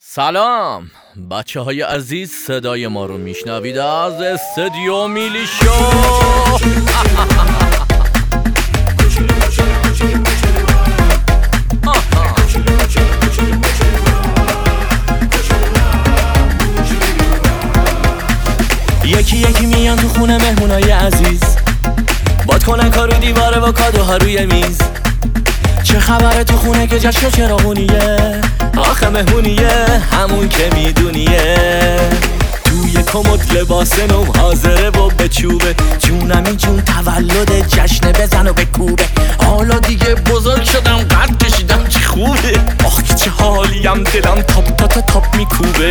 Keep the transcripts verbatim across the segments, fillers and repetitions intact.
سلام بچه های عزیز، صدای ما رو میشنوید از استودیو میلی شو. یکی یکی میان تو خونه مهمونای عزیز، باد کنن کارو دیواره و کادوها روی میز. چه خبره تو خونه که جشن چراغونیه؟ آخه مهمونیه همون که میدونیه. توی کمد لباس نو حاضره و به چوبه، جونمی جون تولد جشن بزن و بکوبه. حالا دیگه بزرگ شدم قد کشیدم چه خوبه، آخ که چه حالیم دلم تاپ تا تا تاپ میکوبه.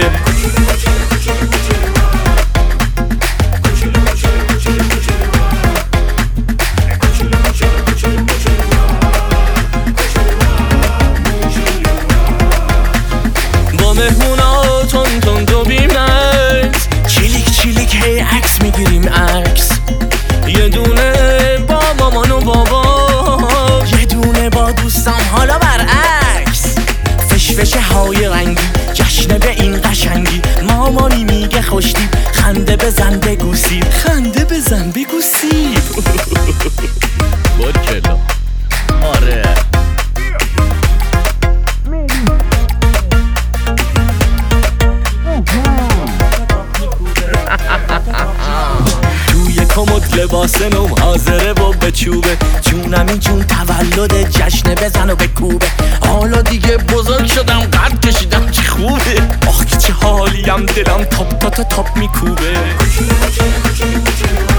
مهمونا تون تون دو بیمت، چیلیک چیلیک هی عکس میگیریم عکس. یه دونه با مامان و بابا، یه دونه با دوستم حالا برعکس. فشفشه های رنگی جشن به این قشنگی، مامانی میگه خوشتیب خنده بزن بگو سیب، خنده بزن بگو سیب. بارکلا. آره توی کمد لباس نو حاضره و به چوبه، جونمی جون تولد جشن بزن و بکوبه. حالا دیگه بزرگ شدم قد کشیدم چه خوبه، آخ که چه حالیم دلم تاپ تا تا تاپ میکوبه.